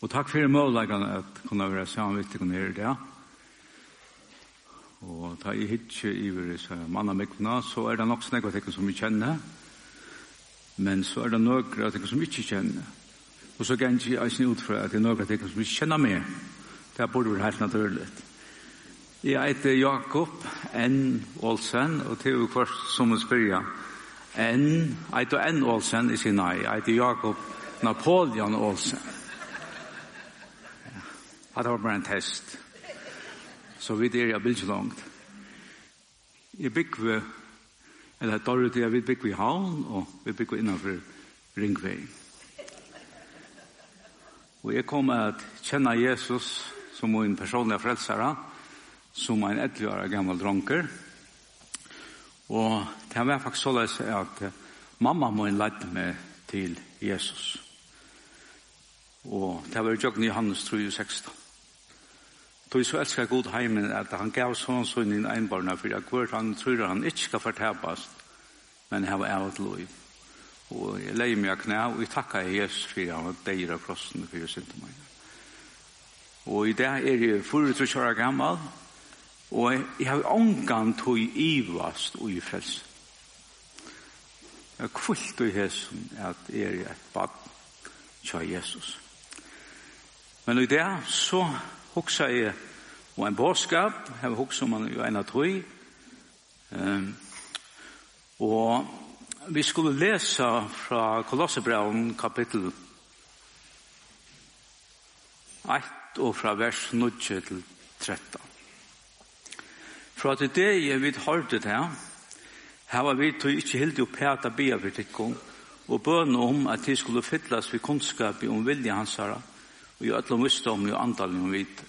Og takk for muligheten at kunne være sammen med dere her i dag. Og da jeg ikke i mannamikna, så det nok snakk av dere som vi kjenner, men så det noen av dere som vi ikke kjenner. Og så kan jeg ikke ut fra at det noen av dere som vi kjenner mer. Det burde være helt naturlig. Jeg heter Jakob N. Olsen, og til og først som å spørre, jeg heter N. Olsen, jeg sier nei, jeg heter Jakob Napoleon Olsen. Det var bare en test. Så vi der jeg ikke langt. Jeg bygger, eller dårlig til vi bygger i havn, og vi bygger innenfor Ringvei. Og jeg kommer at kjenne Jesus som en personlig frelsere, som en 11-årig gammel dronker. Og det var faktisk så at mamma må lede meg til Jesus. Og det var Jøkken Johannes 3:16. Då så elskar god heimen at han gav sånn inn einbarna for at hvert han tror han ikke skal fortapast, men have out liv. Og jeg leier meg knæ, og jeg takker Jesus for at han deir av krossen for synd meg. Og i det jeg 43 år gammel, og jeg har omgang til i ivast og i frelse. Jeg har kvult i Jesus at jeg et bad til Jesus. Men i det så hugsa jeg og en bådskap, jeg hugsa man jo en av tog. Og vi skulle lese fra Kolossebrevn kapittel 1 og fra vers 9 til 13. Fra til det jeg vidt hørte det her var vi til ikke helt opp her til biavertikken og bønne om at de skulle fytles ved kunnskap om vilje hans herre og i ødel visdom og antall om vite.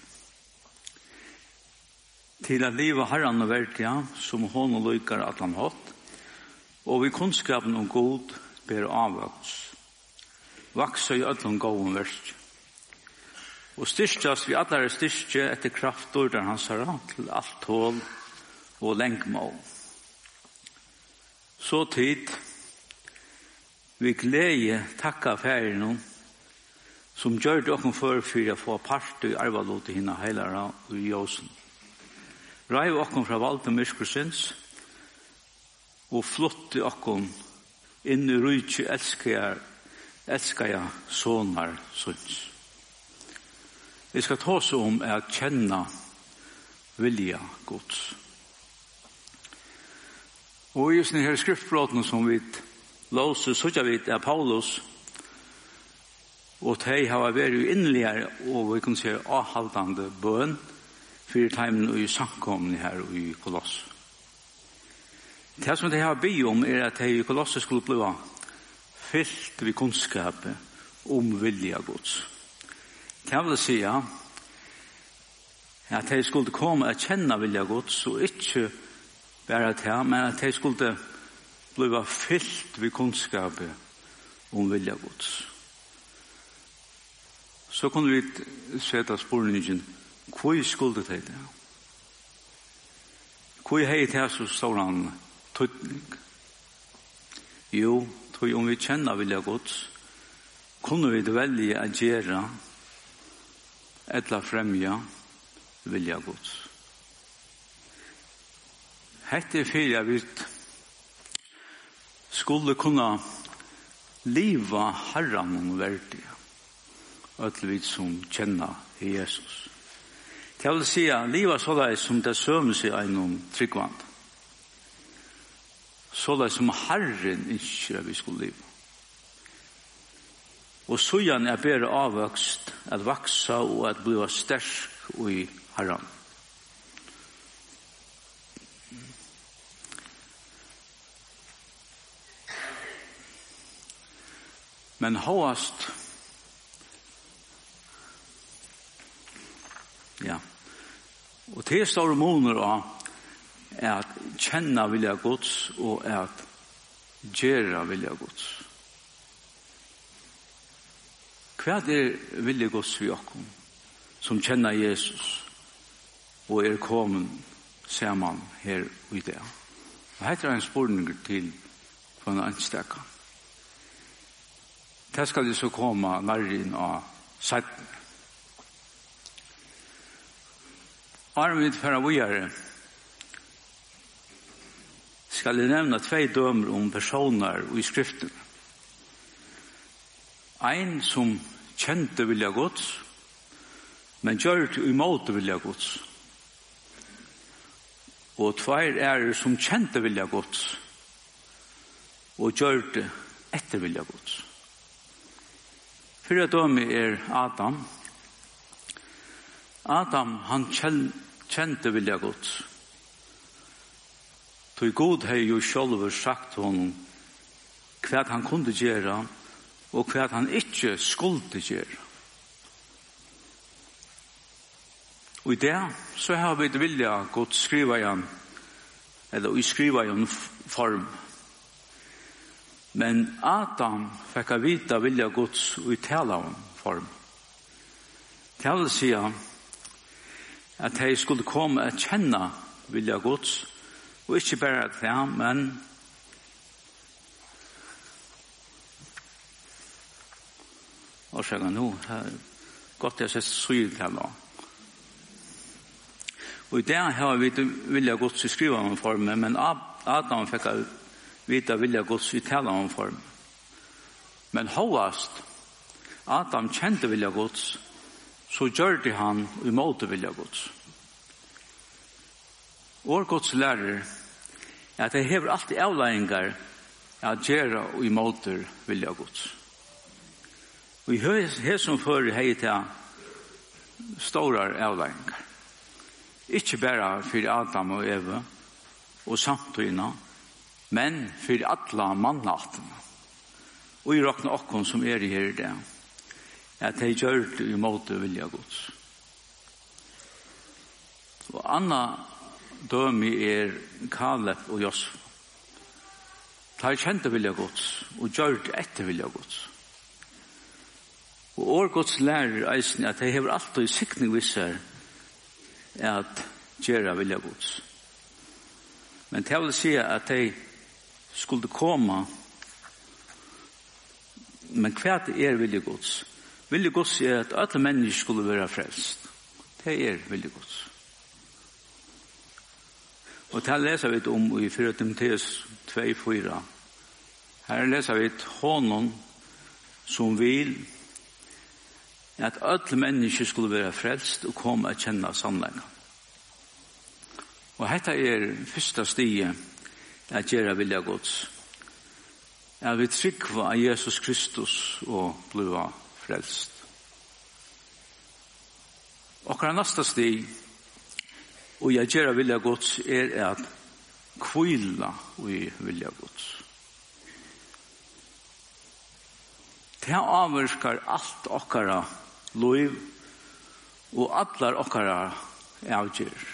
Til at livet herren og verden som hon og lykker at han hatt, og vi kunnskapen om god ber avvaks. Vaksa i ødel gåen verst. Og styrstast vi alle styrstje etter kraftor der hans herre til alt tål og lengmål. Så tid vi glede takka ferien som gjør dere for å få part i arvalot i henne heilere og i Jåsen. Reiv dere fra valgte myskresins og flotte dere inn i rydtje elsker jeg sånner syns. Vi skal ta oss om å kjenne vilja Guds. Og i sånne her skriftbrotene som vi låser, så vi er Paulus, og de har vært innligere, og vi kan si avhaldende bøn, for timen og i samkomne her i Koloss. Det som de har bedt om at de i Koloss skulle bli fyllt ved kunnskapet om vilja Guds. Det vil si at de skulle komme og kjenne vilja Guds, og ikke bare til, men at de skulle bli fyllt ved kunnskapet om vilja Guds. Så kunne vi sette spørningen, hvor skulle det det? Hvor har det så stor tøytning? Jo, tror om vi kjenner vilja Guds, kunne vi velge å gjøre eller fremja vilja Guds. Hette fyrir jeg vidt skulle kunne liva herran om verdig at vi som kjenner Jesus. Det vil si at liva såleis som det sømmer seg einom tryggvand. Såleis som Herren ikke vi skulle liva. Og sånn bedre avvokst at vaksa og at bli sterk i Herren. Men håast og det store måneder er at kjenne vilja Guds og at gjøre vilja Guds. Hva vilja Guds vi okkom som kjenner Jesus og kommet sammen her i det? Og her en spørning til for en anstekka. Det skal det så komme nærmere inn av 17. Arvid Ferravujare skal jeg nevne 2 dømer om personer i skriften. Ein som kjente vilja Guds, men gjør det imot vilja Guds. Og 2 som kjente vilja Guds, og gjør det etter vilja Guds. 4 dømer Adam. Adam, han kjente vilja Guds. Så God har jo selv sagt honom hva han kunde gjøre, og hva han ikke skulle gjøre. Og i det så har vi vilja Gud skriva igjen, eller skriva igjen form. Men Adam fikk å vite vilja Guds og i tala form. Tala sier at de skulle komme å kjenne vilja Guds, og ikke bare at det, men og så nå, godt jeg sett syv til da. Og i det har vi vilja Guds i skriva om formen, men Adam fikk å vite vilja Guds i tala om formen. Men hovast, Adam kjente vilja Guds, så gjør det han imot vilja Guds. Vår Guds lærer at det hever alltid avleiningar at gjøre og imot vilja Guds. Og i her som før hei til store avleiningar. Ikke bare for Adam og Eva og samtøyene, men for alle mannatene. Og i råkne okken som i her i det, at de gjør det imot vilja Guds. Og Anna dømi Kaleb og Josfa. De kjente vilja Guds og gjør det etter vilja Guds. Og Guds lærer eisen at de hever alltid sikning visser at gjøre vilja Guds. Men det vil si at de skulle komme, men hva vilja Guds? Vilja Guds at alle mennesker skulle være frelst. Det vilja Guds. Og det leser vi om i 4 Timoteus 2:4. Her leser vi honom som vil at alle mennesker skulle være frelst og komme å kjenne sannleggen. Og dette første stiget at gjøre vilja Guds. At vi trykker av Jesus Kristus og blir frelst. Og hva neste stig og jeg gjør vilja Guds at kvila i vilja Guds. Det avvirker alt okkara liv og allar okkara avgjør.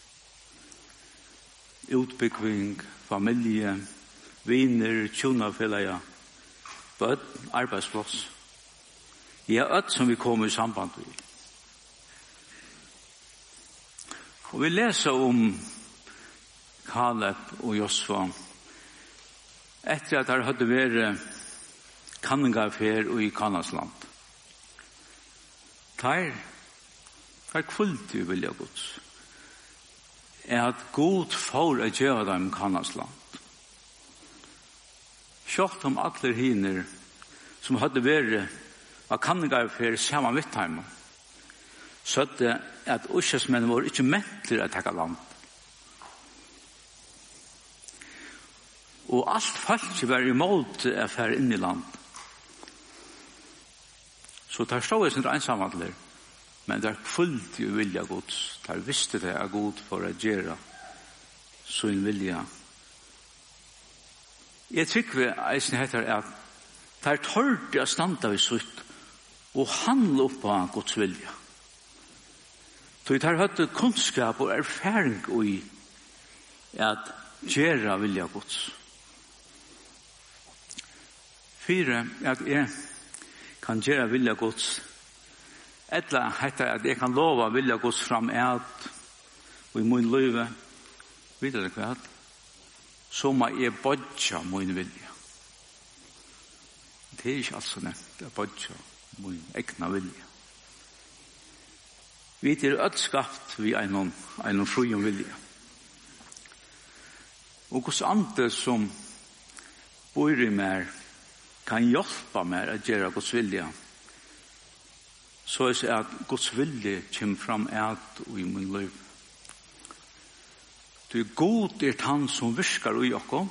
Utbygging, familie, viner, tjonafellega, bøtt, arbeidsplass. Ja, alt som vi kommer i samband med. Og vi leser om Kaleb og Josfa etter at det hadde vært kanningafer i Kanasland. Der kvult vi vilja Guds. At God får å gjøre dem Kanasland. Sjått om alle hiner som hadde vært av kanningafer sammen med Vittheim. Så at uskjøsmenn var ikke ment til å takke land. Og alt folk var imot å fære inn i land. Så der stod jeg sin ensamhandler, men der fullt jo vilja Guds. Der visste det er god for å gjøre sin vilja. Jeg tykker eisen heter at der tørte å standa ved sutt og handle opp på Guds vilja. Så vi tar høyt kunnskap og erfaring i at gjøre vilja Guds. 4. At jeg kan gjøre vilja Guds. Etla heter at jeg kan lova vilja Guds fram et og i min liv. Vet du hva? Så må jeg bodja min vilja. Det ikke alt så nevnt. Jeg bodja min egna vilja. Vi alt skapt vi en fri og vilje. Og hos andre som bor i meg kan hjelpe meg å gjøre Guds vilje. Så jeg sier at Guds vilje kommer fram i min liv. Det god han som virker i oss.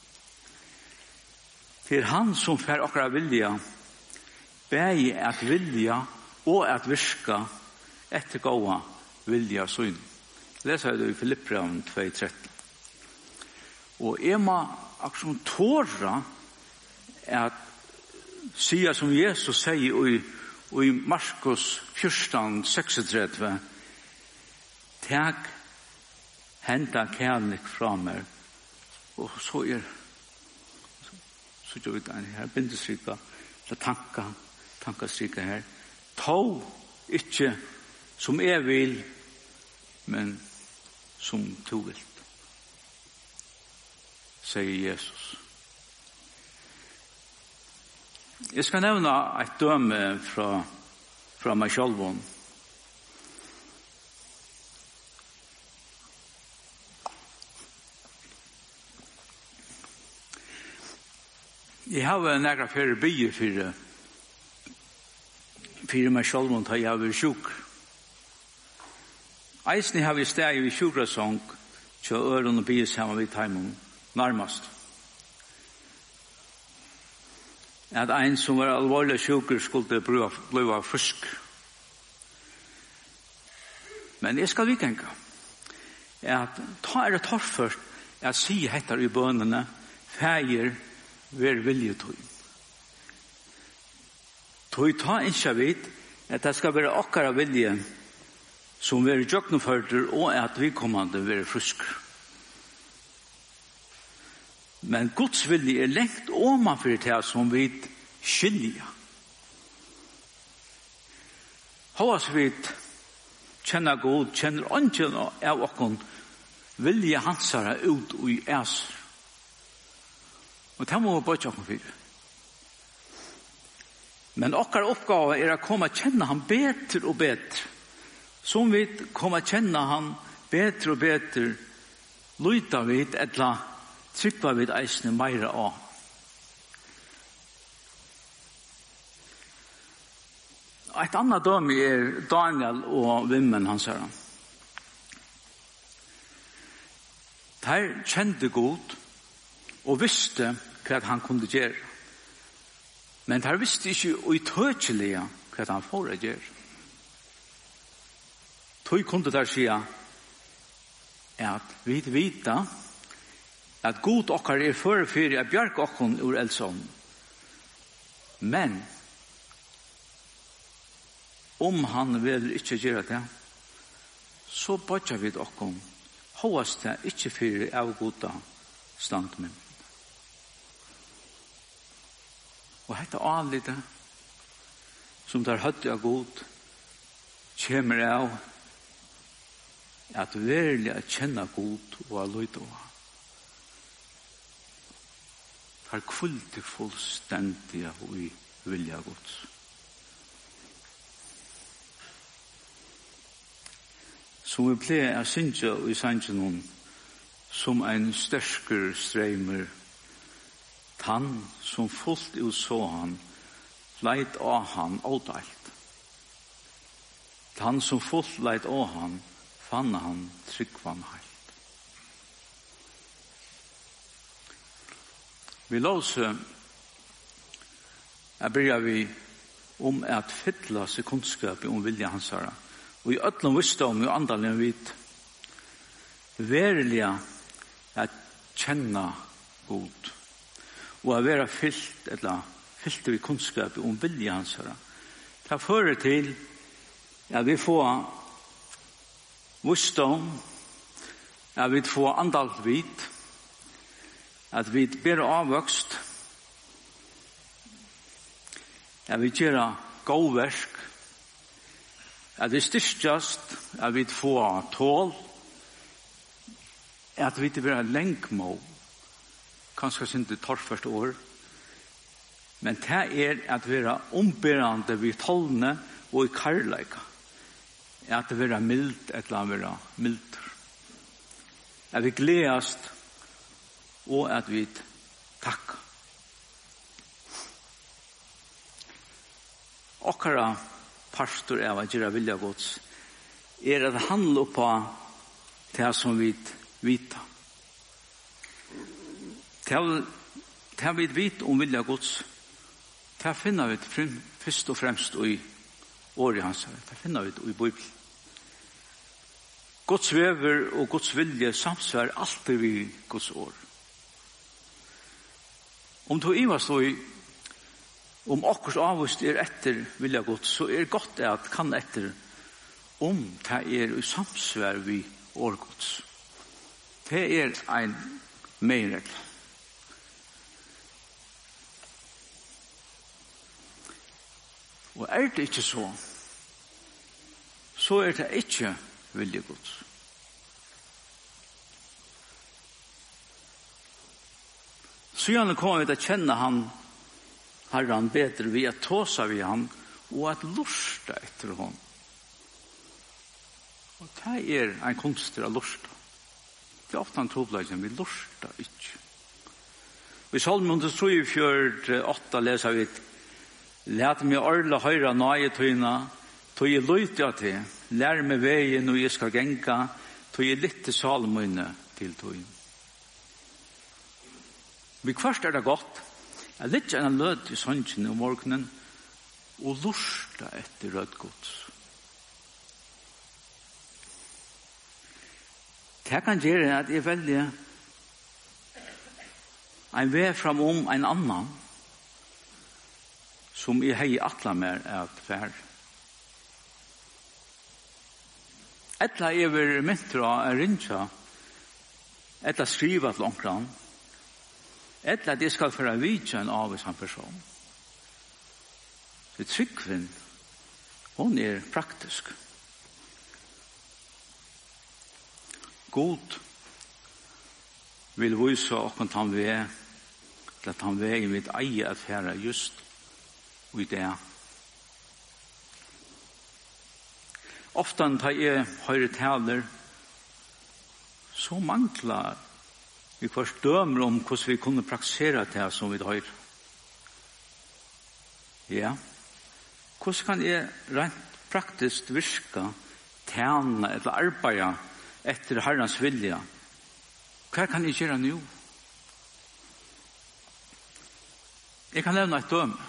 Det han som får akkurat vilja, begge at vilja og at virka etter gåa vilja syn. Leser jeg det i Filippbrevet 2:13. Og jeg må akkurat tåre at sier som Jesus sier i Markus 14:36, «Tag henta kærlik fra meg», og så gjør vi det her, bindestrykka, tankestrykka her, «Tå ikke som jeg vil, men som du vil», sier Jesus. Jeg skal nevne et døme fra meg selv. Jeg har nægra flere byer for meg selv da jeg har vært sjuk. Eisen har vi steg i sjukrasong til øren og byer sammen vid heimen nærmest. At en som var alvorlig sjuker skulle bli frisk. Men jeg skal vikenka at ta det torførst at si hettar i bønene feir ver viljetøy. Tøy ta ikke vidt at det skal være okkara vilje som ver jøkneførter og at vi kommande ver frisk. Men Guds vilje lengt oman for det som vi skilja. Hås vi kjenner god, kjenner ånden av okkon vilje hansara ut i æser. Og det må vi bare kjøkken for. Men okkar oppgave å komme å kjenne han bedre og bedre. Som vi kommer å kjenne han bedre og bedre, lyder vi eller trykva vi eisne meira av. Et annet døme Daniel og Vimmen hans her. De kjente god og visste hva han kunne gjøre. Men de visste ikke utøyelige hva han får å gjøre. De kunne der si at vi vet at god okkar førefyrir at bjarg okkon ur eldsån. Men om han vil ikke gjøre det, så bodja vi okkon håast det ikke fyrir av goda standmenn. Og hetta anlite som der høtti av god kommer av at verilig at kjenna god og a løyta av. Har kvulti fullstendige og i vilja gods. Som vi pleier å synge i sangen som en stersker streimer, tann som fullt ut så han, leit av han ådalt. Tann som fullt leit av han, fann han tryggvann heilt. Vi låser börjar vi om att fylla sig kunskap om vilja hans herre. Og i öllum visdom og andalen vit verilega at kjenna god og at vera fyllt vi kunnskap om vilja hans herre. Det fører til at vi får visdom, at vi får andalt vit, at vi ber avvokst, at vi gjør god versk, at vi styrkjast, at vi får tål, at vi blir lengmål, kanskje ikke torrførst år, men det at vi er ombærende vid tålene og i karlæka, at det være mild eller være mildt. At vi gledast og at vi takk. Okkara pastor av at gjøre vilja gods at handle på det som vi vita. Det vi vet om vilja gods, det finner vi først og fremst i året hans. Det finner vi i Bibelen. Guds vever og Guds vilje samsvar alltid vi Guds år. Om du ivast om okkurs avvist etter vilja Guds, så godt at kan etter om det i samsvar vi år Guds. Det en meiregel. Og det ikke så det ikke vilje Guds. Så gjerne kommer vi til å kjenne Herren bedre ved å tåse ved han og at lusta etter hon. Og det en kunst til å lusta. Det ofte en trobladjen, vi lusta ikke. I Salmen 134:8 leser vi: «Læt meg orla høyra nøye tøyna, tøy jeg løyte til, lær meg veien når jeg skal genka, tøy jeg litt salmøyne til tøyen.» Men først det godt, jeg litt en lød i sønnsjen om morgenen, og lusta etter rødgods. Det kan gjøre at jeg velger en vei fram om en annan, som jeg hei atla mer at fær. Etla jeg vil myntra rinja, etla skriva til omkran, etla at jeg skal føre vidja en av en person. Så tryggven, hon praktisk. God vil vise åkken han ved, til at han ved i mitt eie at fære just i det. Ofte når jeg hører taler, så mangler vi først dømer om hvordan vi kunne praktisere det som vi hører. Ja, hvordan kan jeg rent praktisk virke, tjene eller arbeide etter Herrens vilja? Hva kan jeg gjøre nå? Jeg kan nevne et døme.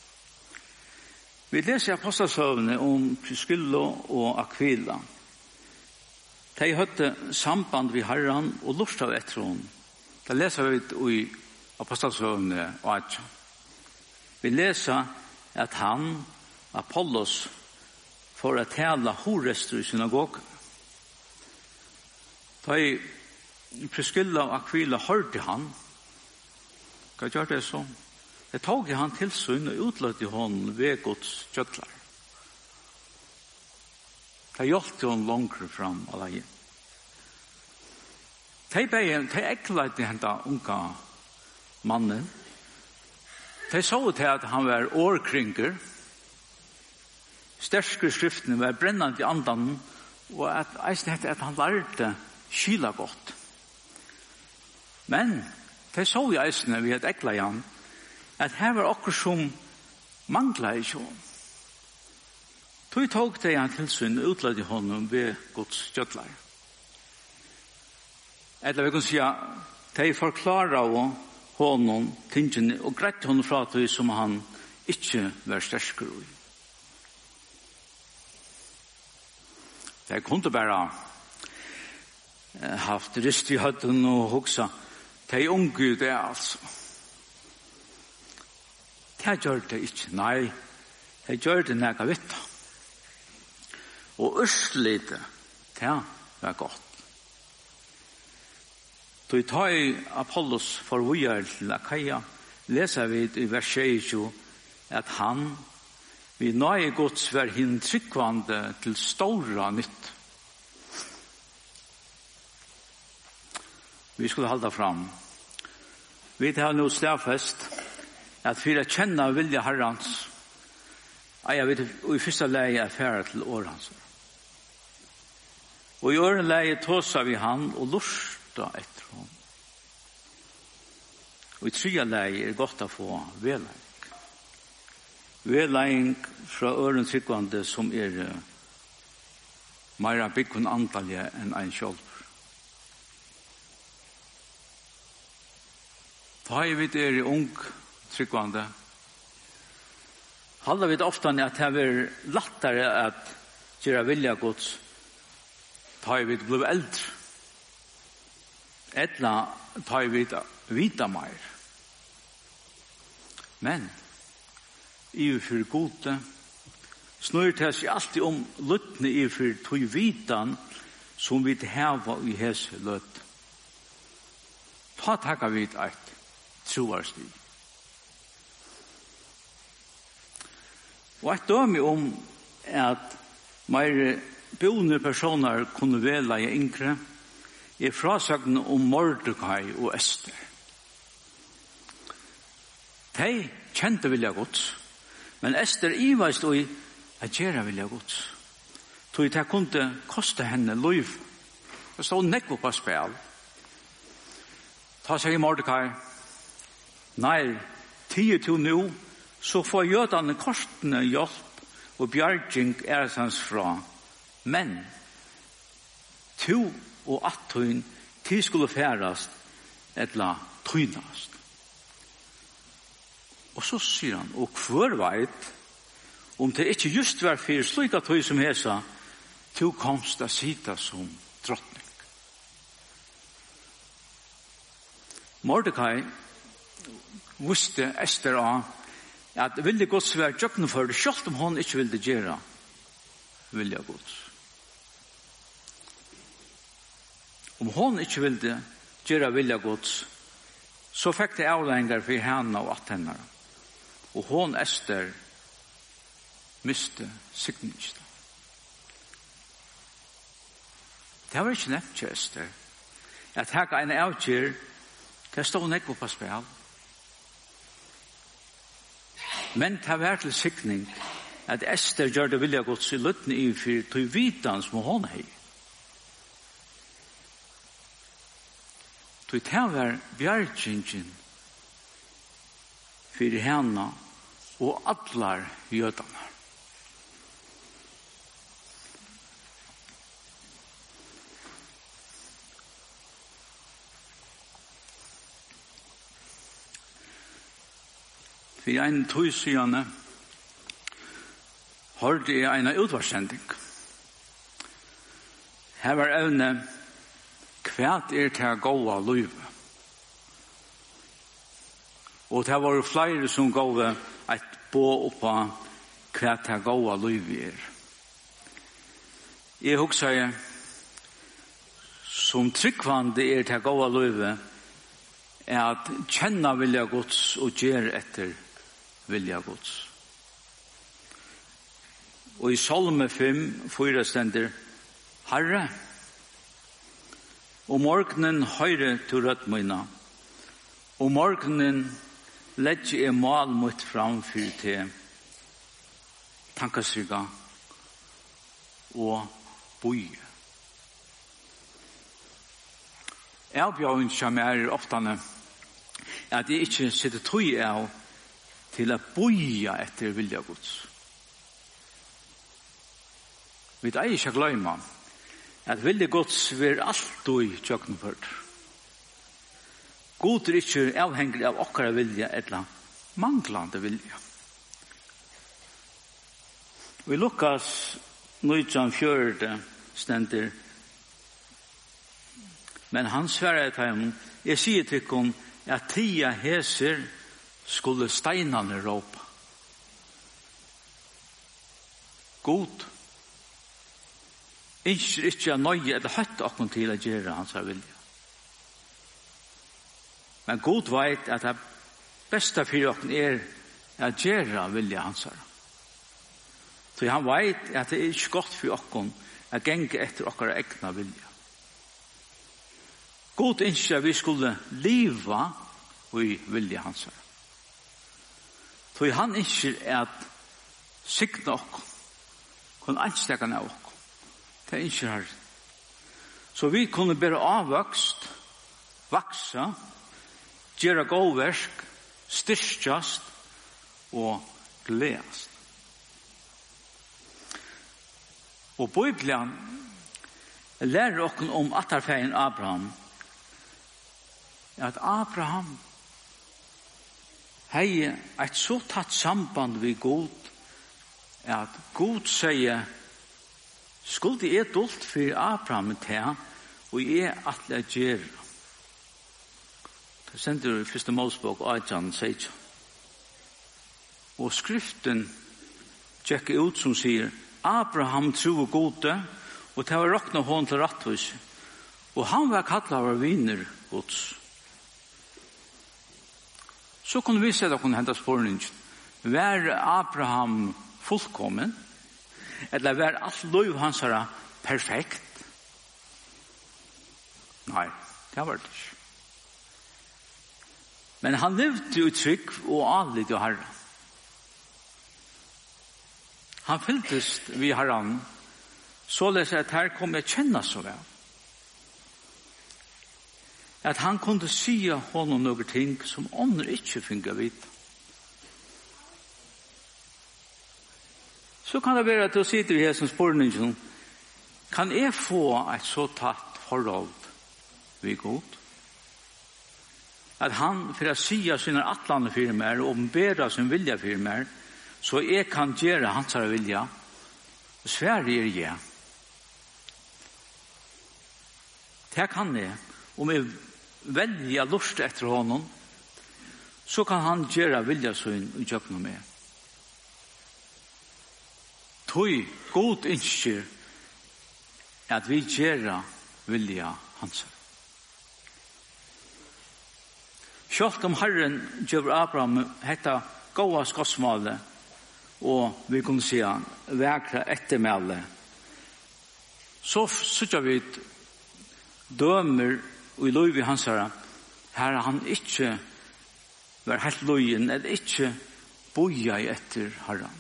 Vi leser apostelsøvene om Priscilla og Aquila. De hadde samband med Herren og lust av etter henne. Det leser vi i apostelsøvene og Atja. Vi leser at han, Apollos, får å tale horester i synagogen. Da Priscilla og Aquila hørte han, hva gjør det så? Det tog han til syn og utløtte hon ved Guds kjøttlar. Det hjelpte hon langere fram alene. De ekleite henne unga mannen. De så til at han var årkringer. Sterske skriftene var brennende i andan, og at han lærte skila godt. Men de så i eisene ved et ekleite at her var okkur som mangla i sjån. Tog tog det han tilsyn og utlødde honom ved Guds kjøttlar. Eller vi kan si at de forklarer av honom tingene og greit honom fra det som han ikke var sterskere i. Det kunne bare haft rist i høtten og hoksa. De unge det altså. Det gjør det ikke. Nei, det gjør det nægge vitt. Og østlite, det var godt. Da jeg tar i Apollos for vujer til Akaia, leser vi i vers 26 at han vi nøye gods var hinn tryggvande til stora nytt. Vi skulle halda fram. Vi tar nå stafest at for å kjenne vilja Herrens, jeg vet i første leie er færre til årens. Og i ørenleie tåsa vi han og lusta etter hon. Og i tredje leie godt å få vedleie. Vedleie fra øren tryggvande som meira byggvun antalje enn ein sjálv. Da vi i ung tryggvande, halda vi ofta at det er lattare at gjøre vilja gods da vi blir eldre. Etla da vi vita meir. Men i for gode snur det seg alltid om luttene i for tog vitan som vi hava i hese lutt. Ta takka vi et troarslig. Og et døme om at meir boende personer kunne vela i yngre frasagnen om Mordecai og Ester. De kjente vilja gods, men Ester ivaist og at gjøre vilja gods. Tog det kunne koste henne liv. Det stod nekvo på spil. Ta seg i Mordecai. Nei, 10 til nå, så får jødene kortene hjelp og bjerging hans fra. Men, to og attøyn, de skulle færast etla tøynast. Og så sier han, og hver veit, om det ikke just var for slik at tøy som hesa, to komst a sita som drottning. Mordecai visste Ester av at vilja gods var tjøkken for det, selv om hon ikke ville gjøre vilja gods. Om hon ikke ville gjøre vilja gods, så fikk det avlengar for henne og at henne. Og hon Ester miste signingen. Det var ikke nevnt til Ester. At her en avgjør, det stod nekko på spil. Men det var til signing at Ester gjør det vilja gods i luttene i for til vitan som hon hei. Så det var bjergingen for henne og atlar jødene. For en tog siden hørte jeg en utvarssending. Her var evne kvært til gåa liv. Og det var flere som gav et på oppa kvært til gåa liv Jeg husker jeg som tryggvande til gåa liv at kjenna vilja gods og gjør etter vilja gods. Og i Salme 5, 4 stender, Herre, og morgenen høyre til rødt mine, og morgenen legger jeg mal mot framfyr til tankasiga og boje. Jeg bjør som jeg ofte at jeg ikke sitter tøy av til å boja etter vilja gods. Vi er ikke gløyma at vilja gods vil alltid tjøkkenført. God ikke avhengig av okkara vilja eller manglande vilja. Og i Lukas 19:4 stender, men han svarer til ham, jeg sier til ham at tia heser skulle steinane råpa. God ikke å nøye eller høytte okken til å gjøre hans vilja. Men God vet at det beste for okken å gjøre vilja hans. Så han vet at det ikke godt for okken å gjenge etter okkara egna vilja. God ikke at vi skulle leva i vilja hans. Så han ikke at signa okken, kun anstekene av okken. Det er ikke her Så vi kunne bare avvokst, vaksa, gjøre gåversk, styrkjast og gledast. Og Bibelen lærer oss om atterfeien Abraham, at Abraham hei et så tatt samband vi God, at God sier, skulle jeg dult for Abraham til, og jeg atle gjør. Det sender i første Mosebok, 18:16. Og skriften tjekker ut som sier, Abraham tro gode, og det var råkna hånd til rattvis, og han var kallet av viner gods. Så kunne vi se at det kunne hente spørningen. Var Abraham fullkommen? Eller var alt liv hans perfekt? Nei, det var det ikke. Men han levde jo trygg og adlig til Herren. Han fylltes vid Herren, således at her kom jeg kjenne så vel. At han kunde sige honom noen ting som andre ikke finner vite. Så kan det være at du sitter i her som spørningen, kan jeg få et så tatt forhold ved Gud? At han for å sige sine atlande firmer og åpenbære sin vilja firmer, så jeg kan gjøre hans vilja. Sverige ja. Det kan jeg. Om jeg velger lust etter honom, så kan han gjøre vilja sin og gjøre noe med. Tøy god innskjer at vi gjør vilja hans. Sjølt om Herren gjør Abraham hetta gåa skossmale, og vi kunne si vekra ettermæle, så sykja vi dømer og i løyvi hans her han ikke var helt løyen, eller ikke boja etter Herren.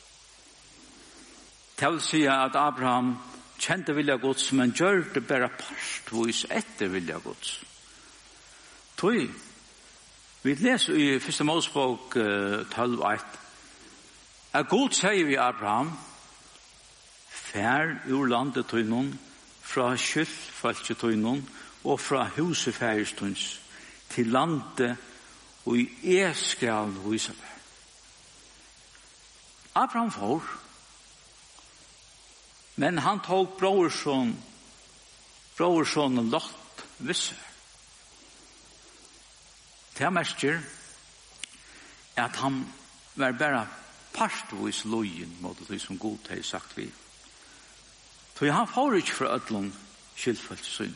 Det vil si at Abraham kjente vilja Guds, men gjør det bare partvis etter vilja Guds. Tøy, vi leser i 1. Mosebok 12:1, at Gud sier vi Abraham, fær ur landet tøynon, fra skyldfalket tøynon, og fra huset færestøyns, til landet og i skal vise deg. Abraham får, men han tok brorson Lot visse. Det merker at han var bare partvis lojen mot det som Gud har sagt vi. Så han får ikke fra ødlån skyldfølsesyn.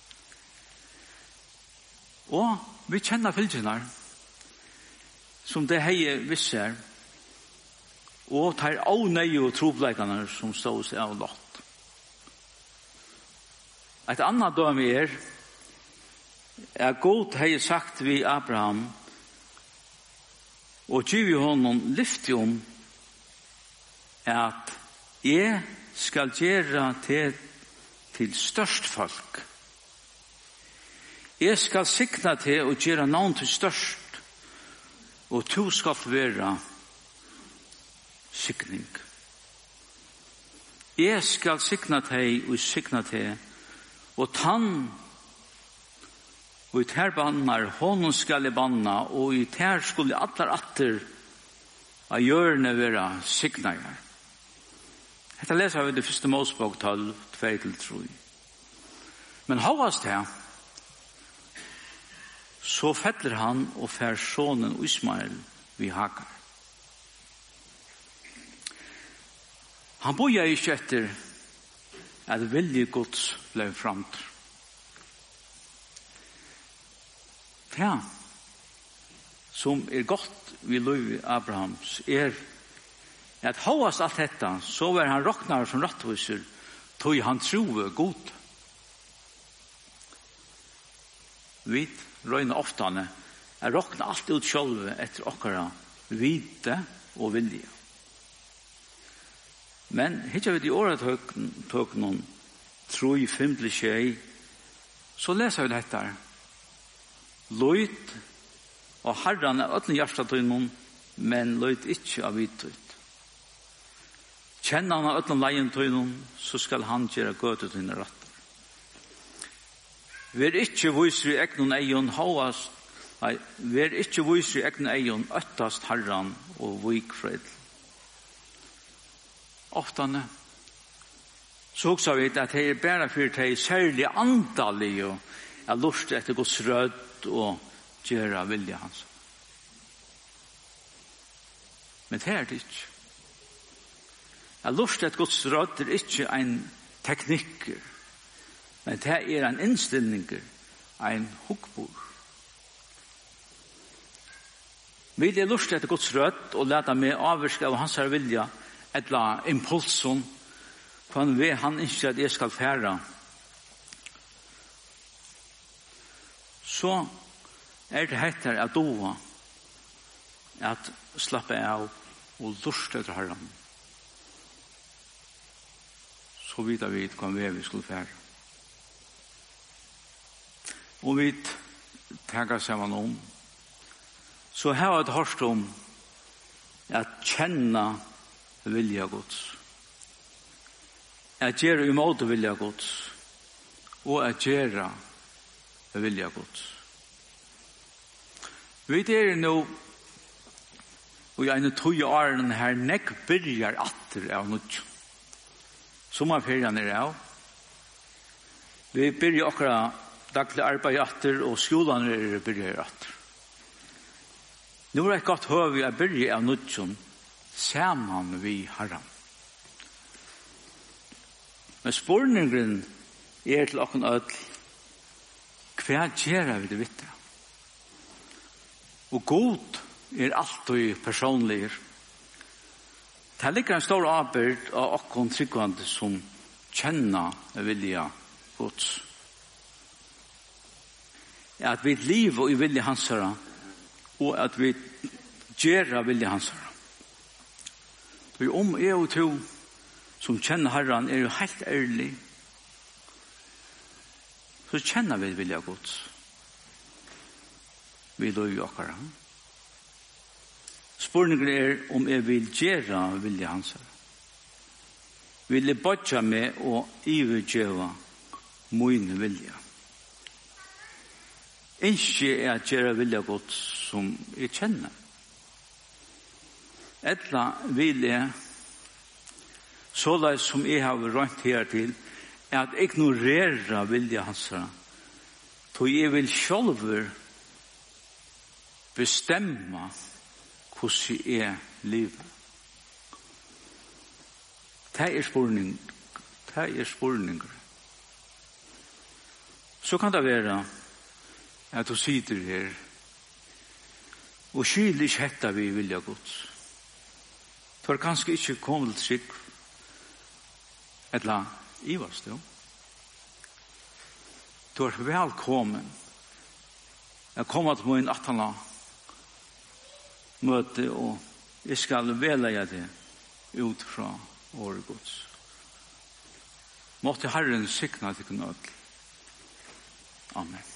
Og vi kjenner fylkene som det heier visser, og tar avnøye og trobleikene som stod seg av Lot. Et annet døme at Gud har sagt vi Abraham, og givet honom lyfte om at jeg skal gjøre til størst folk. Jeg skal sikna til å gjøre navn til størst, og to skal være sikning. Jeg skal sikna til og sikna til, og tann og i ter bannar, honom skal jeg banna, og i ter skulle atler atter av hjørne være signager. Dette leser vi i det 1. Mosebok 12, 2-3. Men hovast det, så fettler han og fær sonen Ismael vid Hagar. Han boja ikke etter at vilje Guds ble framt. Ja, som godt vi løy Abrahams at hovast alt dette, så var han råknar som rattviser, tog han troe god. Vi røyner oftane råknar alt ut sjølve etter okkara vite og vilje. Men hittar vi de åretøk noen 3:5-6, så leser vi dette her. Løyt og Herren øtlen hjertet til noen, men løyt ikke av vidtøyt. Kjenner han av øtlen leien til noen, så skal han gjøre gøte til henne rett. Vær ikke viser i egnen eion hovast, nei, vær ikke viser i egnen eion øttast Herren og vikfred. Oftane, så også vet at det bare for det særlig antallige er lust etter Guds rød og gjøre vilje hans. Men det er det ikke. Jeg lust etter Guds rød er ikke en teknikker, men det er en innstillinger, en hukkbord. Vil jeg lust etter Guds rød og lete meg avvirke av hans vilja, eller impulsen, på en vei han ikke at jeg skal fære, så er det heter at doa, at slappe av og lust etter Herren. Så vidt vi hva vi skulle fære. Og vi tenker sammen om, så har jeg hørt om at kjenne vilja Guds. At gjøre imot vilja Guds. Og at gjøre vilja Guds. Vi er nå og i en 2 årene her nekk byrjar atter av noe. Sommerferien er av. Vi byrjar akkurat daglig arbeid atter og skolen er byrjar atter. Nå er det godt høy at byrjar av noe sammen vi Herren. Men spørningen er til åkken ødel. Hva gjør vi det vittere? Og god er alltid personlig. Det ligger en stor arbeid av åkken tryggvande som kjenner vilja Guds. At vi lever i vilja hans herre, og at vi gjør vilja hans herre. For om jeg og to som kjenner Herren er jo helt ærlig, så kjenner vi vilja Guds. Vi løy jo akkurat. Spørningen er om jeg vil gjøre vilja hans. Vil jeg bodja meg og ivergjøre min vilja. Ikke er at gjøre vilja Guds som jeg kjenner. Etla vil jeg så det som jeg har rønt her til, er at ignorera vilja hans. Så jeg vil selv bestemme hvordan jeg lever. Det er spørning. Det er spørninger. Så kan det være at du sitter her og skylder ikke hette vi vilja Guds. Du har kanskje ikke kommet til trygg eller ivast jo. Du er velkommen. Jeg kommer til min 18 møte, og jeg skal velge det ut fra året Guds. Måtte Herren sikne til knøtt. Amen.